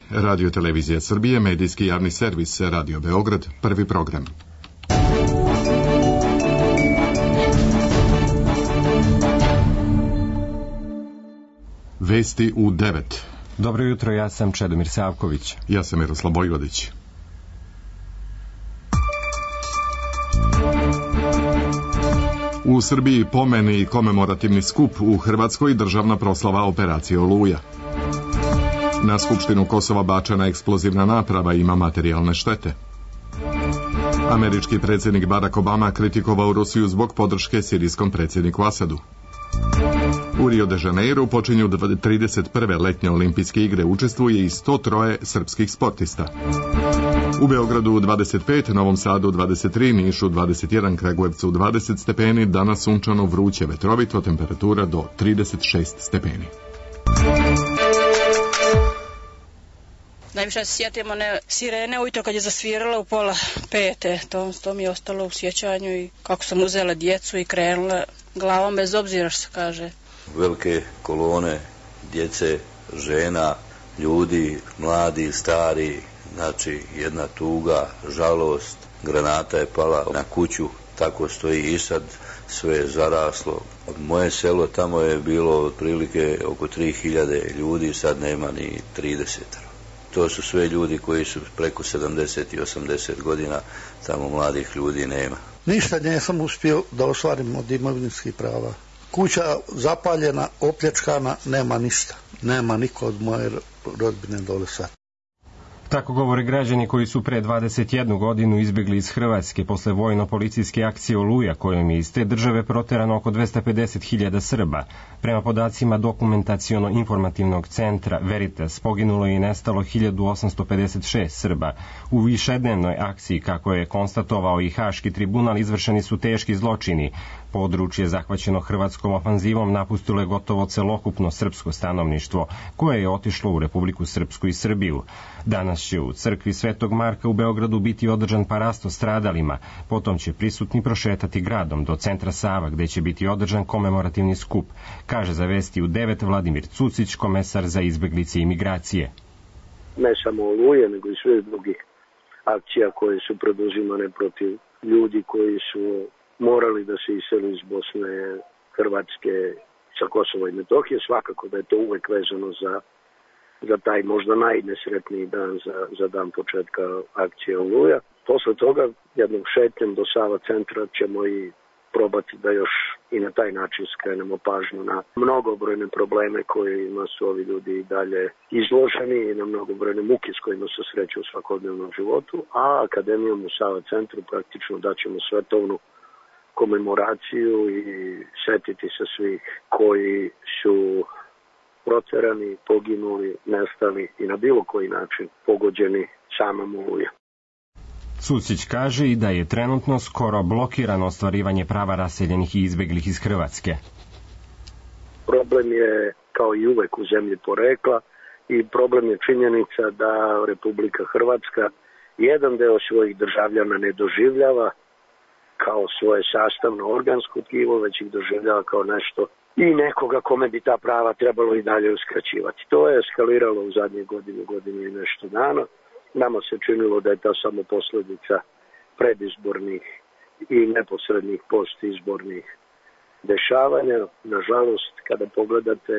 Radio Televizija Srbije, medijski javni servis Radio Beograd, prvi program. Vesti u 9. Dobro jutro, ja sam Čedomir Savković. Ja sam Miroslav Bojvodić. U Srbiji pomen i komemorativni skup, u Hrvatskoj državna proslava operacije Oluja. Na Skupštinu Kosova bačena eksplozivna naprava, ima materijalne štete. Američki predsjednik Barack Obama kritikovao Rusiju zbog podrške sirijskom predsjedniku Asadu. U Rio de Janeiru počinju 31. letnje olimpijske igre, učestvuje i 103 srpskih sportista. U Beogradu 25, Novom Sadu 23, Nišu 21, Kragujevcu 20 stepeni, danas sunčano, vruće, vetrovito, temperatura do 36 stepeni. Najviše se sjetim one sirene ujutro kad je zasvirala u 4:30, to mi je ostalo u sjećanju i kako sam uzela djecu i krenula glavom bez obzira što se kaže. Velike kolone djece, žena, ljudi, mladi, stari, znači jedna tuga, žalost, granata je pala na kuću, tako stoji i sad sve je zaraslo. Moje selo tamo je bilo otprilike oko 3000 ljudi, sad nema ni 30. To su sve ljudi koji su preko 70 i 80 godina, tamo mladih ljudi nema. Ništa nisam uspio da ostvarim od imovinskih prava. Kuća zapaljena, opljačkana, nema ništa. Nema niko od moje rodbine dole sad. Tako govore građani koji su pre 21 godinu izbjegli iz Hrvatske posle vojno-policijske akcije Oluja, kojom je iz te države proterano oko 250.000 Srba. Prema podacima dokumentaciono-informativnog centra Veritas, poginulo je i nestalo 1856 Srba. U višednevnoj akciji, kako je konstatovao i Haški tribunal, izvršeni su teški zločini. Područje zahvaćeno hrvatskom ofanzivom napustilo je gotovo celokupno srpsko stanovništvo, koje je otišlo u Republiku Srpsku i Srbiju. Danas će u crkvi Svetog Marka u Beogradu biti održan parasto stradalima, potom će prisutni prošetati gradom do centra Sava, gde će biti održan komemorativni skup, kaže za Vesti u 9 Vladimir Cucić, komesar za izbeglice i migracije. Ne samo Oluje, nego i sve drugih akcija koje su preduzimane protiv ljudi koji su morali da se iseli iz Bosne, Hrvatske, sa Kosova i Metohije. Svakako da je to uvek vezano za taj možda najnesretniji dan za dan početka akcije Oluja. Posle toga, jednom šetnjem do Sava centra ćemo i probati da još i na taj način skrenemo pažnju na mnogobrojne probleme kojima su ovi ljudi i dalje izloženi i na mnogobrojne muke s kojima se sreću u svakodnevnom životu, a akademijom u Sava centru praktično daćemo svetovnu komemoraciju i setiti se svih koji su proterani, poginuli, nestali i na bilo koji način pogođeni samom Olujom. Cucić kaže i da je trenutno skoro blokirano ostvarivanje prava raseljenih i izbeglih iz Hrvatske. Problem je, kao i uvek u zemlji porekla, i problem je činjenica da Republika Hrvatska jedan deo svojih državljana ne doživljava kao svoje sastavno organsko tkivo, već ih doživljava kao nešto i nekoga kome bi ta prava trebalo i dalje uskraćivati. To je eskaliralo u zadnje godinu i nešto dana. Nama se činilo da je to samo posljedica predizbornih i neposrednih postizbornih dešavanja. Nažalost, kada pogledate,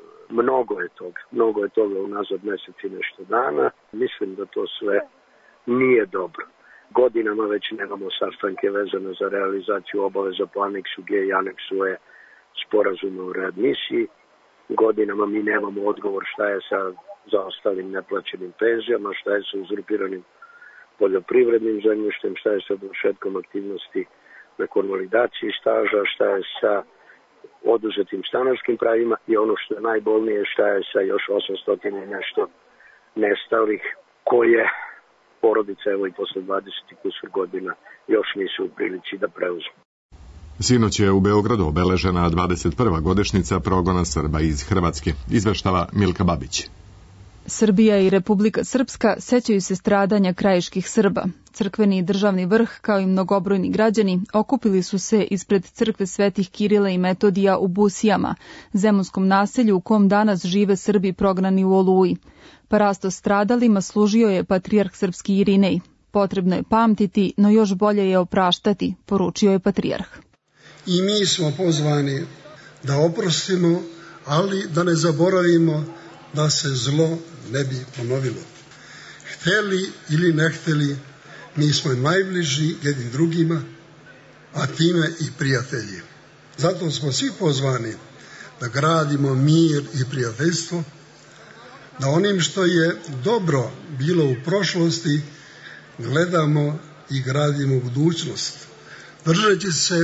mnogo je toga unazad mjesec i nešto dana. Mislim da to sve nije dobro. Godinama već nemamo sastanke vezane za realizaciju obaveza po aneksu G i aneksu E sporazuma o readmisiji. Godinama mi nemamo odgovor šta je sa zaostalim neplaćenim penzijama, šta je sa uzurpiranim poljoprivrednim zemljištem, šta je sa dovršetkom aktivnosti na konvalidaciji staža, šta je sa oduzetim stanarskim pravima i ono što je najbolnije, šta je sa još 800 i nešto nestalih koje porodice, evo i posle 20 kusur godina, još nisu u prilici da preuzmu. Sinoć je u Beogradu obeležena 21. godišnjica progona Srba iz Hrvatske, izveštava Milka Babić. Srbija i Republika Srpska sećaju se stradanja krajiških Srba. Crkveni i državni vrh, kao i mnogobrojni građani, okupili su se ispred crkve Svetih Kirila i Metodija u Busijama, zemunskom naselju u kom danas žive Srbi prognani u Oluji. Parasto stradalima služio je patrijarh srpski Irinej. Potrebno je pamtiti, no još bolje je opraštati, poručio je patrijarh. I mi smo pozvani da oprostimo, ali da ne zaboravimo da se zlo ne bi ponovilo. Hteli ili ne hteli, mi smo najbliži jednim drugima, a time i prijatelji. Zato smo svi pozvani da gradimo mir i prijateljstvo, da onim što je dobro bilo u prošlosti gledamo i gradimo budućnost, držeći se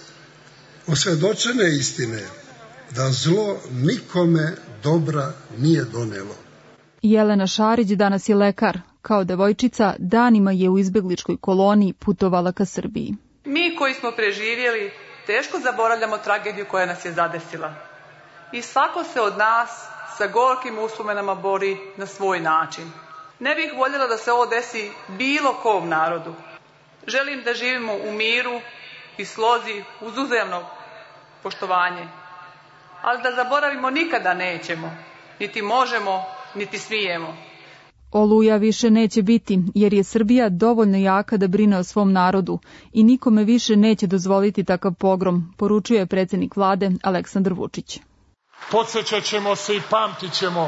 osvjedočene istine da zlo nikome dobra nije donelo. Jelena Šarić danas je lekar. Kao devojčica danima je u izbegličkoj koloniji putovala ka Srbiji. Mi koji smo preživjeli teško zaboravljamo tragediju koja nas je zadesila. I svako se od nas sa gorkim uspomenama bori na svoj način. Ne bih voljela da se ovo desi bilo kom narodu. Želim da živimo u miru i slozi uz uzajamno poštovanje. Ali da zaboravimo nikada nećemo, niti možemo, niti smijemo. Oluja više neće biti, jer je Srbija dovoljno jaka da brine o svom narodu i nikome više neće dozvoliti takav pogrom, poručuje predsjednik vlade Aleksandar Vučić. Podsjećat ćemo se i pamtit ćemo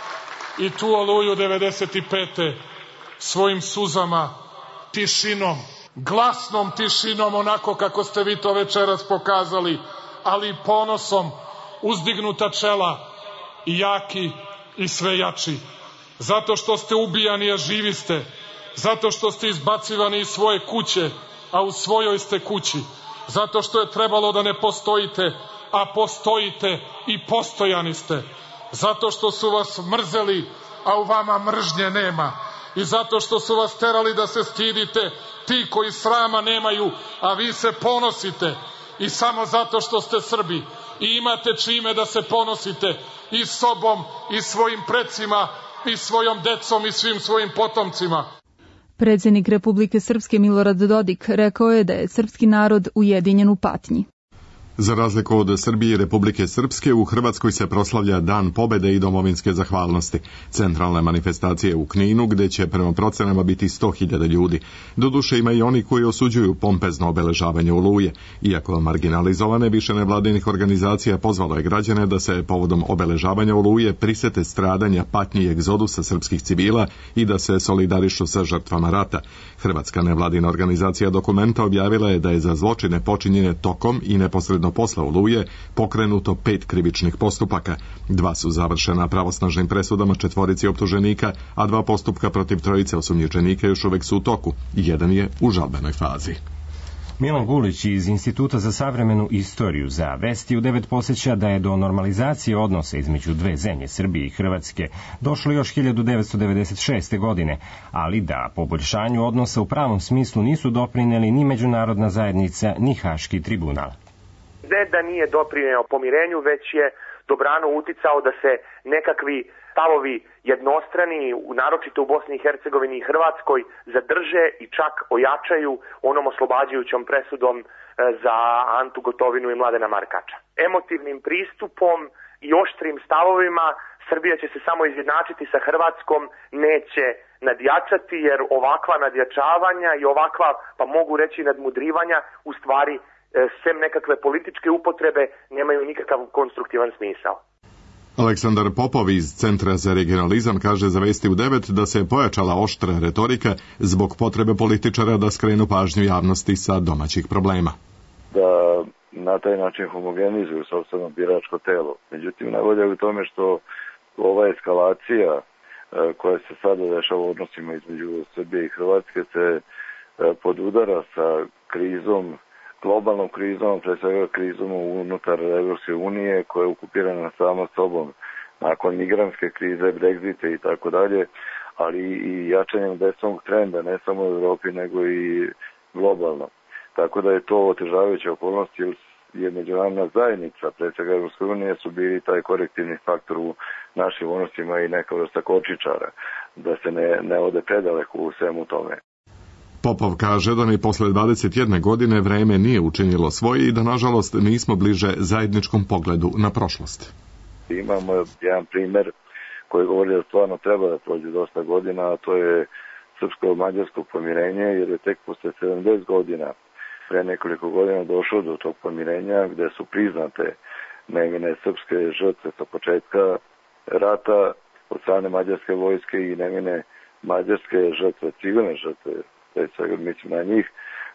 i tu Oluju 95. svojim suzama, tišinom, glasnom tišinom, onako kako ste vi to večeras pokazali, ali i ponosom, uzdignuta čela i jaki i sve jači. Zato što ste ubijani, a živi ste. Zato što ste izbacivani iz svoje kuće, a u svojoj ste kući. Zato što je trebalo da ne postojite, a postojite i postojani ste. Zato što su vas mrzeli, a u vama mržnje nema. I zato što su vas terali da se stidite, ti koji srama nemaju, a vi se ponosite. I samo zato što ste Srbi i imate čime da se ponosite i sobom i svojim precima i svojom decom i svim svojim potomcima. Predsjednik Republike Srpske Milorad Dodik rekao je da je srpski narod ujedinjen u patnji. Za razliku od Srbije i Republike Srpske, u Hrvatskoj se proslavlja Dan pobjede i domovinske zahvalnosti. Centralne manifestacije u Kninu, gdje će prema procenama biti 100.000 ljudi. Doduše ima i oni koji osuđuju pompezno obeležavanje Oluje. Iako marginalizovane, više nevladinih organizacija pozvalo je građane da se povodom obeležavanja Oluje prisete stradanja, patnji i egzodusa srpskih civila i da se solidarišu sa žrtvama rata. Hrvatska nevladina organizacija Dokumenta objavila je da je za zločine počinjene tokom i neposredno posle Oluje pokrenuto 5 krivičnih postupaka. 2 su završena pravosnažnim presudama 4 optuženika, a 2 postupka protiv 3 osumnjičenika još uvek su u toku. 1 je u žalbenoj fazi. Milan Gulić iz Instituta za savremenu istoriju za Vesti u 9 podsjeća da je do normalizacije odnosa između dve zemlje, Srbije i Hrvatske, došlo još 1996. godine, ali da poboljšanju odnosa u pravom smislu nisu doprineli ni međunarodna zajednica, ni Haški tribunal. Ne da nije doprineo pomirenju, već je dobrano uticao da se nekakvi stavovi jednostrani, naročito u Bosni i Hercegovini i Hrvatskoj, zadrže i čak ojačaju onom oslobađajućom presudom za Antu Gotovinu i Mladena Markača. Emotivnim pristupom i oštrim stavovima Srbija će se samo izjednačiti sa Hrvatskom, neće nadjačati, jer ovakva nadjačavanja i ovakva, pa mogu reći nadmudrivanja, u stvari sem nekakve političke upotrebe nemaju nikakav konstruktivan smisao. Aleksandar Popov iz Centra za regionalizam kaže za Vesti u 9 da se pojačala oštra retorika zbog potrebe političara da skrenu pažnju javnosti sa domaćih problema. Da na taj način homogenizuju sopstveno biračko telo. Međutim, najbolje je u tome što ova eskalacija koja se sada dešava u odnosima između Srbije i Hrvatske se podudara sa krizom, globalnom krizom, pre svega krizom unutar Evropske unije koja je okupirana sama sobom nakon migrantske krize, Brexita i tako dalje, ali i jačanjem desnog trenda, ne samo u Evropi nego i globalno. Tako da je to otežavajuća okolnost, jer je međunarodna zajednica, pre svega Evropske unije, su bili taj korektivni faktor u našim odnosima i neka vrsta kočičara, da se ne ode predaleko u svemu tome. Popov kaže da ni posle 21 godine vreme nije učinilo svoje i da nažalost nismo bliže zajedničkom pogledu na prošlost. Imamo jedan primer koji govori da stvarno treba da prođe dosta godina, a to je srpsko-mađarsko pomirenje, jer je tek posle 70 godina, pre nekoliko godina došlo do tog pomirenja gde su priznate nevine srpske žrtve sa početka rata od strane mađarske vojske i nevine mađarske žrtve, civilne žrtve, pre svega mislim na njih,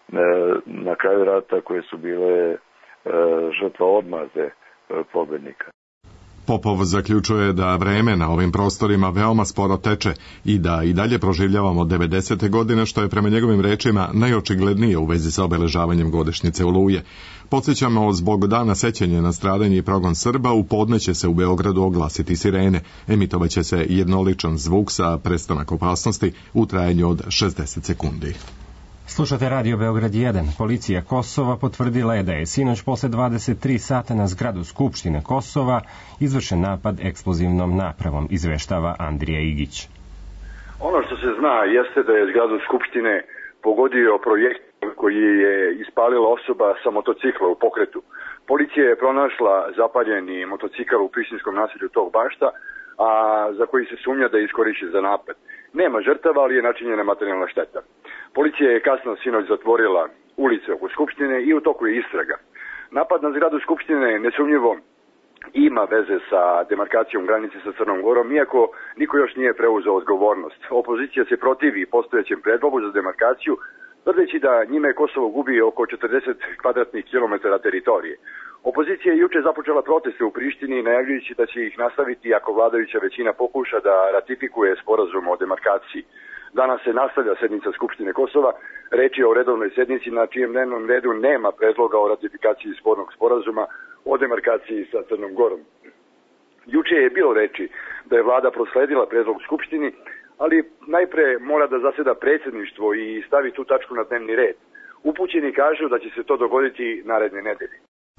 na kraju rata koje su bile žrtva odmazde pobednika. Popov zaključuje da vreme na ovim prostorima veoma sporo teče i da i dalje proživljavamo 90. godine, što je prema njegovim rečima najočiglednije u vezi sa obeležavanjem godišnjice Oluje. Podsjećamo, zbog dana sećanja na stradanje i progon Srba, u podne će se u Beogradu oglasiti sirene. Emitovaće se jednoličan zvuk sa prestanak opasnosti u trajanju od 60 sekundi. Slušate Radio Beograd 1. Policija Kosova potvrdila je da je sinoć posle 23 sata na zgradu Skupštine Kosova izvršen napad eksplozivnom napravom, izveštava Andrija Igić. Ono što se zna jeste da je zgradu Skupštine pogodio projekt koji je ispalila osoba sa motocikla u pokretu. Policija je pronašla zapaljeni motocikl u prištinskom naselju Tog Bašta, a za koji se sumnja da je iskorišćen za napad. Nema žrtava, ali je načinjena materijalna šteta. Policija je kasno sinoć zatvorila ulice oko Skupštine i u toku je istraga. Napad na zgradu Skupštine nesumnjivo ima veze sa demarkacijom granice sa Crnom Gorom, iako niko još nije preuzeo odgovornost. Opozicija se protivi postojećem predlogu za demarkaciju, tvrdeći da njime Kosovo gubi oko 40 kvadratnih kilometara teritorije. Opozicija je juče započela proteste u Prištini, najavljujući da će ih nastaviti ako vladajuća većina pokuša da ratifikuje sporazum o demarkaciji. Danas se nastavlja sednica Skupštine Kosova, reč je o redovnoj sednici na čijem dnevnom redu nema predloga o ratifikaciji spornog sporazuma o demarkaciji sa Crnom Gorom. Juče je bilo reči da je vlada prosledila predlog Skupštini, ali najpre mora da zaseda predsjedništvo i stavi tu tačku na dnevni red. Upućeni kažu da će se to dogoditi naredne nedelje.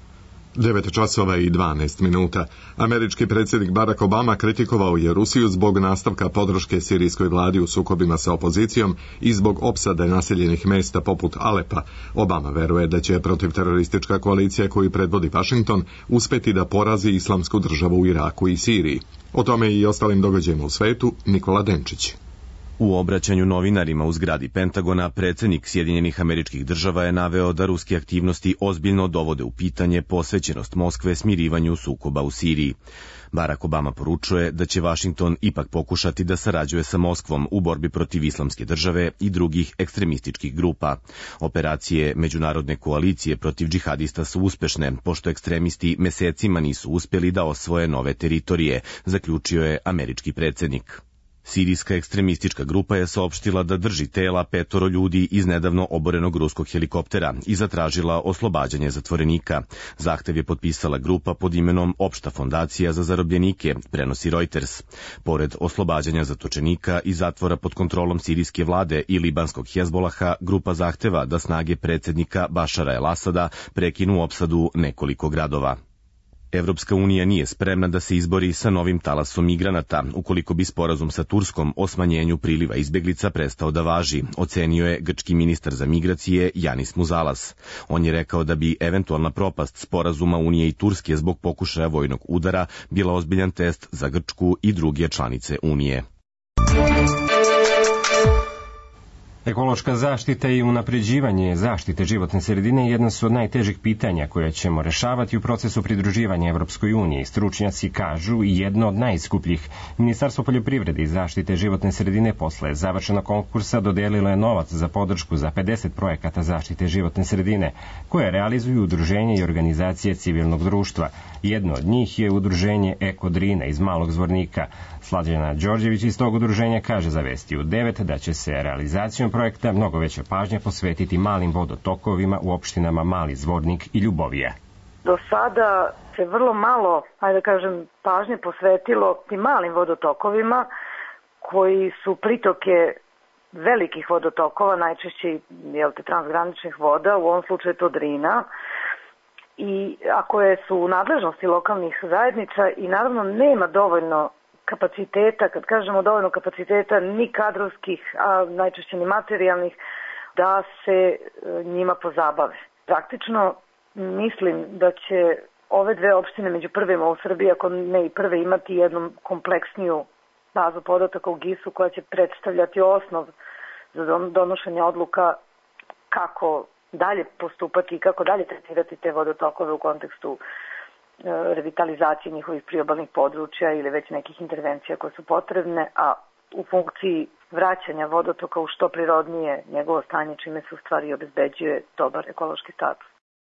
9 časova i 12 minuta. Američki predsjednik Barack Obama kritikovao je Rusiju zbog nastavka podrške sirijskoj vladi u sukobima sa opozicijom i zbog opsade naseljenih mesta poput Alepa. Obama veruje da će protivteroristička koalicija koju predvodi Washington uspeti da porazi islamsku državu u Iraku i Siriji. O tome i ostalim događajima u svetu, Nikola Denčić. U obraćanju novinarima u zgradi Pentagona, predsjednik Sjedinjenih Američkih Država je naveo da ruske aktivnosti ozbiljno dovode u pitanje posvećenost Moskve smirivanju sukoba u Siriji. Barack Obama poručuje da će Washington ipak pokušati da sarađuje sa Moskvom u borbi protiv islamske države i drugih ekstremističkih grupa. Operacije međunarodne koalicije protiv džihadista su uspešne, pošto ekstremisti mesecima nisu uspjeli da osvoje nove teritorije, zaključio je američki predsjednik. Sirijska ekstremistička grupa je saopštila da drži tela 5 ljudi iz nedavno oborenog ruskog helikoptera i zatražila oslobađanje zatvorenika. Zahtev je potpisala grupa pod imenom Opšta fondacija za zarobljenike, prenosi Reuters. Pored oslobađanja zatočenika i zatvora pod kontrolom sirijske vlade i libanskog Hezbolaha, grupa zahteva da snage predsjednika Bašara el-Asada prekinu opsadu nekoliko gradova. Evropska unija nije spremna da se izbori sa novim talasom migranata, ukoliko bi sporazum sa Turskom o smanjenju priliva izbeglica prestao da važi, ocenio je grčki ministar za migracije Janis Muzalas. On je rekao da bi eventualna propast sporazuma Unije i Turske zbog pokušaja vojnog udara bila ozbiljan test za Grčku i druge članice Unije. Ekološka zaštita i unapređivanje zaštite životne sredine jedna su od najtežih pitanja koje ćemo rešavati u procesu pridruživanja Evropskoj uniji. Stručnjaci kažu i jedno od najskupljih. Ministarstvo poljoprivrede i zaštite životne sredine posle završenog konkursa dodelilo je novac za podršku za 50 projekata zaštite životne sredine, koje realizuju udruženje i organizacije civilnog društva. Jedno od njih je udruženje Eko Drina iz Malog Zvornika. Slađana Đorđević iz tog udruženja kaže za Vesti u 9 da će se realizacijom projekta mnogo veća pažnja posvetiti malim vodotokovima u opštinama Mali Zvornik i Ljubovija. Do sada se vrlo malo, ajde da kažem, pažnje posvetilo tim malim vodotokovima koji su pritoke velikih vodotokova, najčešće transgraničnih voda, u ovom slučaju to Drina, i koje su u nadležnosti lokalnih zajednica i naravno nema dovoljno kapaciteta, kad kažemo dovoljno kapaciteta, ni kadrovskih, a najčešće ni materijalnih, da se njima pozabave. Praktično mislim da će ove dve opštine među prvima u Srbiji, ako ne i prve, imati jednu kompleksniju bazu podataka u GIS-u koja će predstavljati osnov za donošenje odluka kako dalje postupati i kako dalje tretirati te vodotokove u kontekstu revitalizacije njihovih priobalnih područja ili već nekih intervencija koje su potrebne, a u funkciji vraćanja vodotoka u što prirodnije njegovo stanje, čime se u stvari obezbeđuje dobar ekološki status.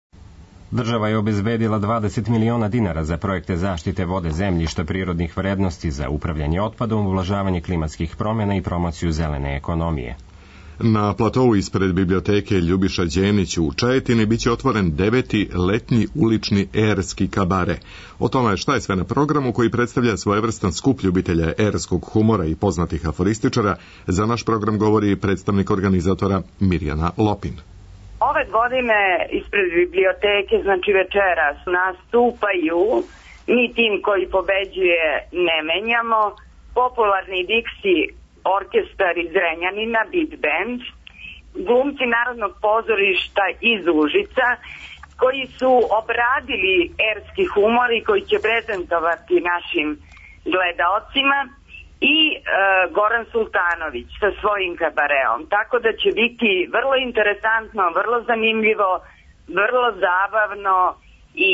Država je obezbedila 20 miliona dinara za projekte zaštite vode, zemljišta, prirodnih vrednosti, za upravljanje otpadom, ublažavanje klimatskih promjena i promociju zelene ekonomije. Na platovu ispred biblioteke Ljubiša Đenić u Čajetini biće otvoren 9. letnji ulični erski kabare. O tome šta je sve na programu koji predstavlja svojevrstan skup ljubitelja erskog humora i poznatih aforističara, za naš program govori predstavnik organizatora Mirjana Lopin. Ove godine ispred biblioteke, znači večeras, nastupaju Mi tim koji pobeđuje ne menjamo, popularni Dixi orkestar iz Zrenjanina, Beat Band, glumci Narodnog pozorišta iz Užica, koji su obradili erski humor i koji će prezentovati našim gledaocima, i Goran Sultanović sa svojim kabareom. Tako da će biti vrlo interesantno, vrlo zanimljivo, vrlo zabavno i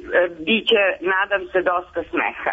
bit će, nadam se, dosta smeha.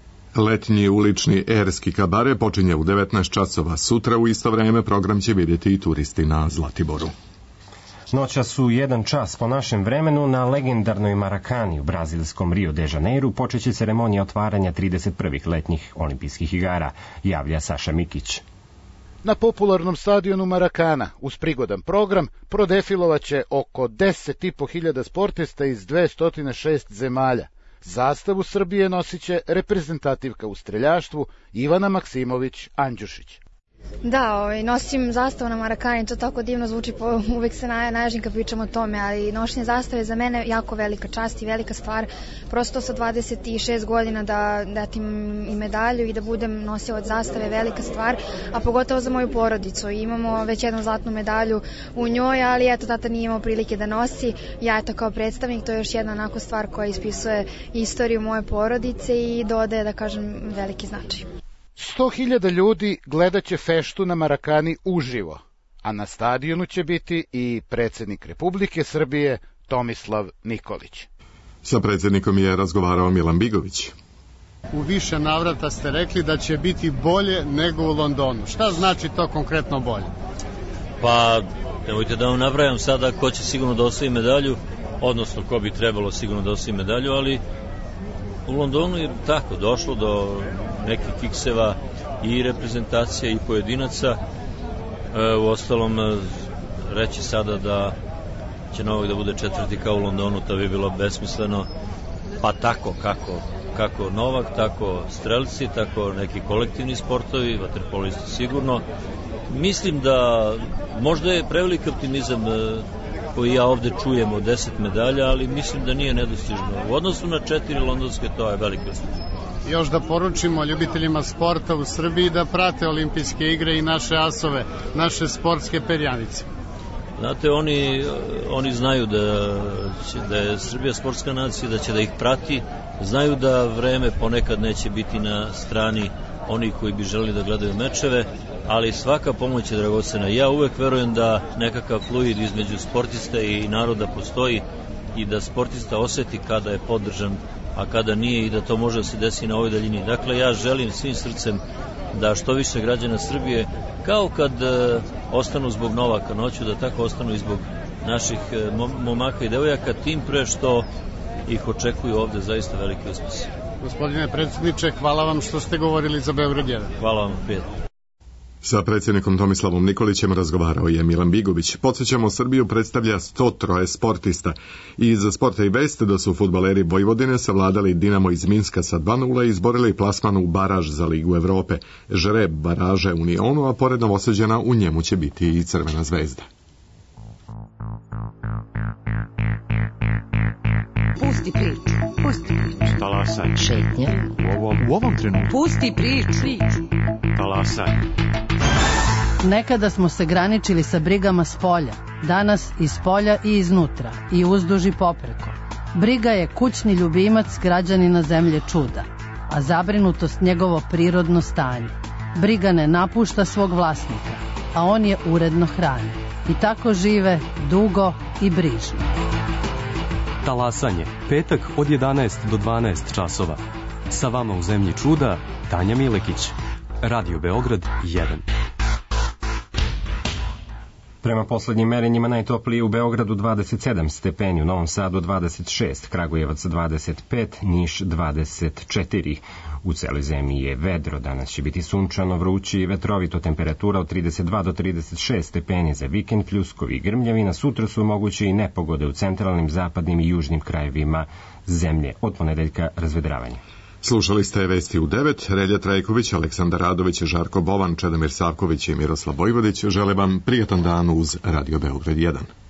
Letnji ulični erski kabare počinje u 19 časova. Sutra u isto vreme program će vidjeti i turisti na Zlatiboru. Noćas u 1 čas po našem vremenu na legendarnoj Marakani u brazilskom Rio de Janeiru počeće ceremonija otvaranja 31. letnjih olimpijskih igara, javlja Saša Mikić. Na popularnom stadionu Marakana, uz prigodan program, prodefilovaće oko 10.500 sportista iz 206 zemalja. Zastavu Srbije nosiće reprezentativka u streljaštvu Ivana Maksimović Andjušić. Da, nosim zastavu na Marakani, to tako divno zvuči, uvek se naježim kad pričam o tome, ali nošenje zastave je za mene jako velika čast i velika stvar, prosto sa 26 godina da datim i medalju i da budem nosilac zastave velika stvar, a pogotovo za moju porodicu. Imamo već jednu zlatnu medalju u njoj, ali eto, tata nije imao prilike da nosi, ja eto kao predstavnik, to je još jedna onako stvar koja ispisuje istoriju moje porodice i dodaje, da kažem, veliki značaj. 100.000 ljudi gledat će feštu na Marakani uživo, a na stadionu će biti i predsjednik Republike Srbije Tomislav Nikolić. Sa predsjednikom je razgovarao Milan Bigović. U više navrata ste rekli da će biti bolje nego u Londonu. Šta znači to konkretno bolje? Pa, nemojte da vam nabrajam sada ko će sigurno da osvoji medalju, odnosno ko bi trebalo sigurno da osvoji medalju, ali u Londonu je tako došlo do nekih kikseva i reprezentacija i pojedinaca. U ostalom, reći sada da će Novak da bude četvrti kao u Londonu, to bi bilo besmisleno. Pa tako, kako Novak, tako strelci, tako neki kolektivni sportovi, vaterpolisti sigurno. Mislim da možda je prevelik optimizam koji ja ovde čujem od 10 medalja, ali mislim da nije nedostižno. U odnosu na 4 londonske, to je veliko uspeh. Još da poručimo ljubiteljima sporta u Srbiji da prate olimpijske igre i naše asove, naše sportske perjanice. Znate, oni znaju da je Srbija sportska nacija, da će da ih prati, znaju da vreme ponekad neće biti na strani onih koji bi želeli da gledaju mečeve, ali svaka pomoć je dragocena. Ja uvek verujem da nekakav fluid između sportista i naroda postoji i da sportista oseti kada je podržan, a kada nije, i da to može da se desi na ovoj daljini. Dakle, ja želim svim srcem da što više građana Srbije, kao kad ostanu zbog Novaka noću, da tako ostanu i zbog naših momaka i devojaka, tim pre što ih očekuju ovde zaista veliki uspesi. Gospodine predsjedniče, hvala vam što ste govorili za Beograd 1. Hvala vam, prijatno. Sa predsjednikom Tomislavom Nikolićem razgovarao je Milan Bigović. Podsjećamo, Srbiju predstavlja 103 sportista. Iz sporta i veste da su fudbaleri Vojvodine savladali Dinamo iz Minska sa 2:0 i izborili plasman u baraž za Ligu Evrope. Žreb baraže Unionu, a pored Novosađana u njemu će biti i Crvena zvezda. Pusti priču. Talasaj. Šetnja. U ovom trenutku. Pusti priču. Talasaj. Nekada smo se graničili sa brigama s polja, danas iz polja i iznutra, i uzduž i popreko. Briga je kućni ljubimac građanina zemlje čuda, a zabrinutost njegovo prirodno stanje. Briga ne napušta svog vlasnika, a on je uredno hrani. I tako žive dugo i brižno. Talasanje, petak od 11 do 12 časova. Sa vama u zemlji čuda, Tanja Milekić. Radio Beograd 1. Prema poslednjim merenjima najtoplije u Beogradu 27 stepeni, u Novom Sadu 26, Kragujevac 25, Niš 24. U celoj zemlji je vedro, danas će biti sunčano, vruće i vetrovito, temperatura od 32 do 36 stepeni za vikend, pljuskovi i grmljavina. Sutra su moguće i nepogode u centralnim, zapadnim i južnim krajevima zemlje. Od ponedeljka razvedravanje. Slušali ste Vesti u 9, Relja Trajković, Aleksandar Radović, Žarko Bovan, Čedomir Savković i Miroslav Vojvodić. Žele vam prijatan dan uz Radio Beograd 1.